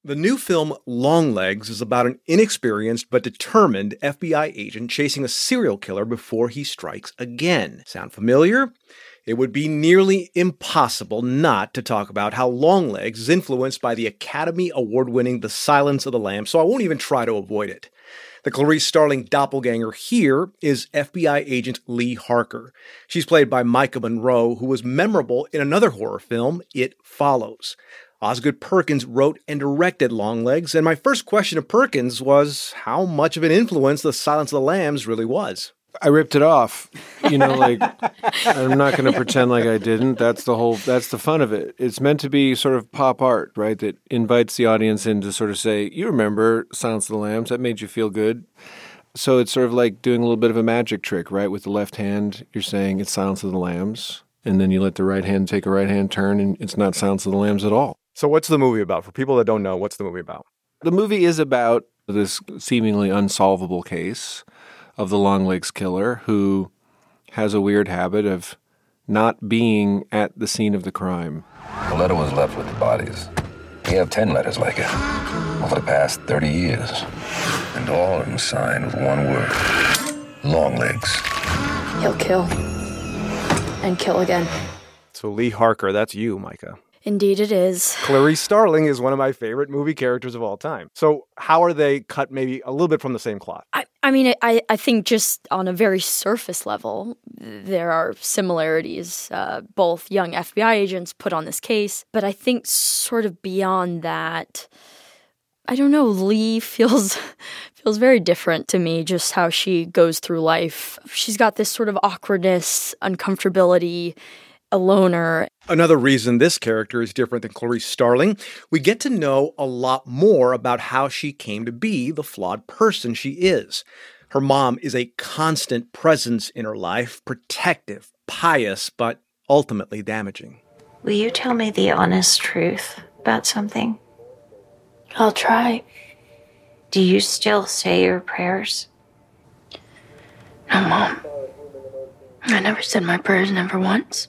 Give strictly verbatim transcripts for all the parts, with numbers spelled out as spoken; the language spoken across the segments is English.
The new film Longlegs is about an inexperienced but determined F B I agent chasing a serial killer before he strikes again. Sound familiar? It would be nearly impossible not to talk about how Longlegs is influenced by the Academy Award-winning The Silence of the Lambs, so I won't even try to avoid it. The Clarice Starling doppelganger here is F B I agent Lee Harker. She's played by Maika Monroe, who was memorable in another horror film, It Follows. Osgood Perkins wrote and directed Longlegs, and my first question to Perkins was how much of an influence The Silence of the Lambs really was. I ripped it off. You know, like, I'm not going to pretend like I didn't. That's the whole, that's the fun of it. It's meant to be sort of pop art, right? That invites the audience in to sort of say, you remember Silence of the Lambs, that made you feel good. So it's sort of like doing a little bit of a magic trick, right? With the left hand, you're saying it's Silence of the Lambs, and then you let the right hand take a right hand turn, and it's not Silence of the Lambs at all. So what's the movie about? For people that don't know, what's the movie about? The movie is about this seemingly unsolvable case of the Longlegs killer who has a weird habit of not being at the scene of the crime. The letter was left with the bodies. We have ten letters like it over the past thirty years. And all of them signed with one word. Longlegs. He'll kill. And kill again. So Lee Harker, that's you, Maika. Indeed it is. Clarice Starling is one of my favorite movie characters of all time. So how are they cut maybe a little bit from the same cloth? I, I mean, I, I think just on a very surface level, there are similarities. Uh, both young F B I agents put on this case. But I think sort of beyond that, I don't know, Lee feels feels very different to me, just how she goes through life. She's got this sort of awkwardness, uncomfortability, a loner. Another reason this character is different than Clarice Starling, we get to know a lot more about how she came to be the flawed person she is. Her mom is a constant presence in her life, protective, pious, but ultimately damaging. Will you tell me the honest truth about something? I'll try. Do you still say your prayers? No, Mom. I never said my prayers, never once.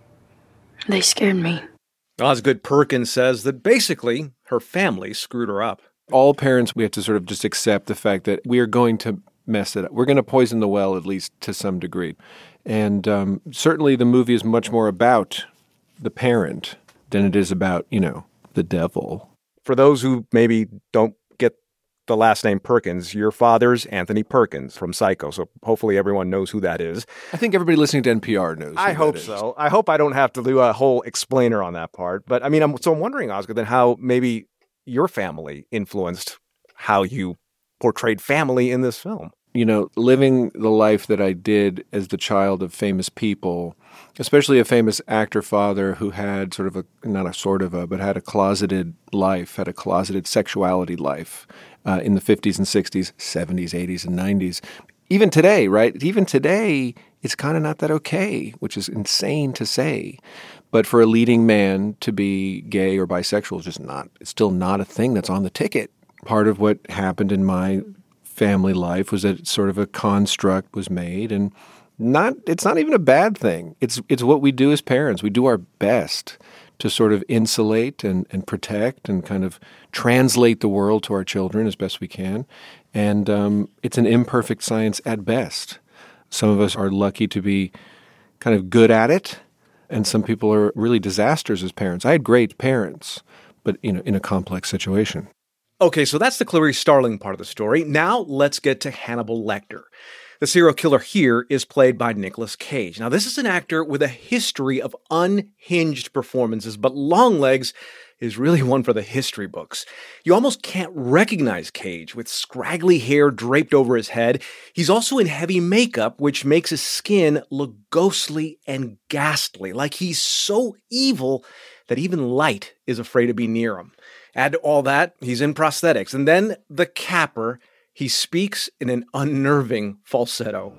They scared me. Osgood Perkins says that basically her family screwed her up. All parents, we have to sort of just accept the fact that we are going to mess it up. We're going to poison the well, at least to some degree. And um, certainly the movie is much more about the parent than it is about, you know, the devil. For those who maybe don't get the last name Perkins, your father's Anthony Perkins from Psycho, so hopefully everyone knows who that is. I think everybody listening to N P R knows who I hope that is. so. I hope I don't have to do a whole explainer on that part. But I mean, I'm, so I'm wondering, Oscar, then how maybe your family influenced how you portrayed family in this film. You know, living the life that I did as the child of famous people, especially a famous actor father who had sort of a, not a sort of a, but had a closeted life, had a closeted sexuality life uh, in the fifties and sixties, seventies, eighties, and nineties. Even today, right? Even today, it's kind of not that okay, which is insane to say. But for a leading man to be gay or bisexual is just not, it's still not a thing that's on the ticket. Part of what happened in my family life was that sort of a construct was made, and not it's not even a bad thing. It's it's what we do as parents. We do our best to sort of insulate and, and protect and kind of translate the world to our children as best we can. And um, it's an imperfect science at best. Some of us are lucky to be kind of good at it, and some people are really disasters as parents. I had great parents, but you know, in a complex situation. Okay, so that's the Clarice Starling part of the story. Now let's get to Hannibal Lecter. The serial killer here is played by Nicolas Cage. Now this is an actor with a history of unhinged performances, but Longlegs is really one for the history books. You almost can't recognize Cage with scraggly hair draped over his head. He's also in heavy makeup, which makes his skin look ghostly and ghastly, like he's so evil that even light is afraid to be near him. Add to all that, he's in prosthetics. And then the capper, he speaks in an unnerving falsetto.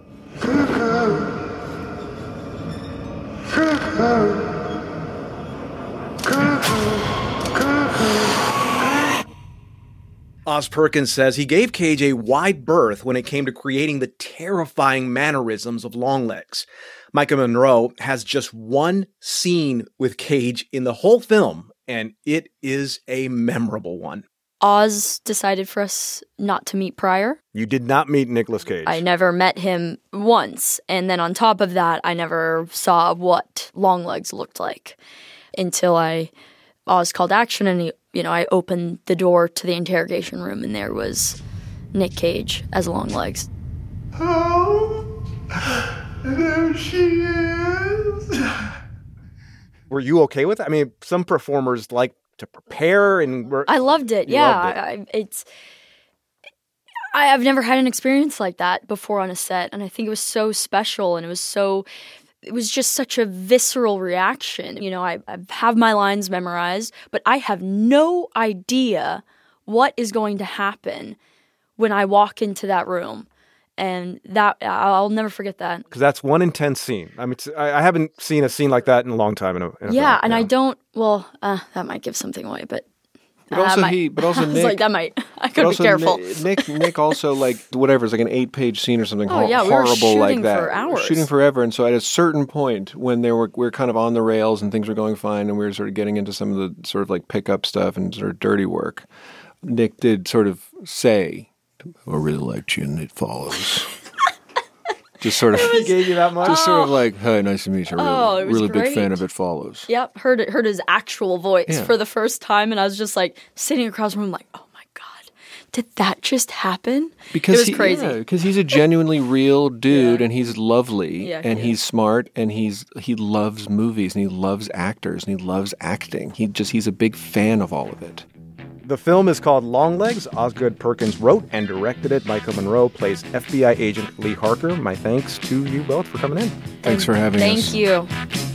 Oz Perkins says he gave Cage a wide berth when it came to creating the terrifying mannerisms of Longlegs. Maika Monroe has just one scene with Cage in the whole film, and it is a memorable one. Oz decided for us not to meet prior. You did not meet Nicolas Cage. I never met him once. And then on top of that, I never saw what Longlegs looked like until I Oz called action and, he, you know, I opened the door to the interrogation room and there was Nick Cage as Longlegs. Oh, there she is. Were you okay with it? I mean, some performers like to prepare and... Were, I loved it, you yeah. loved it. I, I, it's... I, I've never had an experience like that before on a set, and I think it was so special, and it was so... It was just such a visceral reaction. You know, I, I have my lines memorized, but I have no idea what is going to happen when I walk into that room. And that, I'll never forget that. Because that's one intense scene. I mean, it's, I, I haven't seen a scene like that in a long time. In a, in a yeah, film. and yeah. I don't, well, uh, that might give something away, but... But also uh, he, but also I was Nick, like, that might, I but gotta be also careful. Nick, Nick, Nick also like whatever, it's like an eight-page scene or something Oh, hor- yeah, we were horrible like shooting that, for hours. shooting forever. And so at a certain point, when they were we were kind of on the rails and things were going fine, and we were sort of getting into some of the sort of like pickup stuff and sort of dirty work, Nick did sort of say, "I really liked you, and it follows." Just sort of, He gave you that much? just sort of like, "Hey, nice to meet you. Really, Oh, it was really big fan great. of It Follows." Yep, heard it, heard his actual voice Yeah. for the first time, and I was just like sitting across the room, like, oh my god, did that just happen? Because it was he, crazy. Yeah, because he's a genuinely real dude, Yeah. and he's lovely, Yeah, and he he's smart, and he's he loves movies, and he loves actors, and he loves acting. He just he's a big fan of all of it. The film is called Longlegs. Osgood Perkins wrote and directed it. Michael Monroe plays F B I agent Lee Harker. My thanks to you both for coming in. Thanks for having Thank us. you.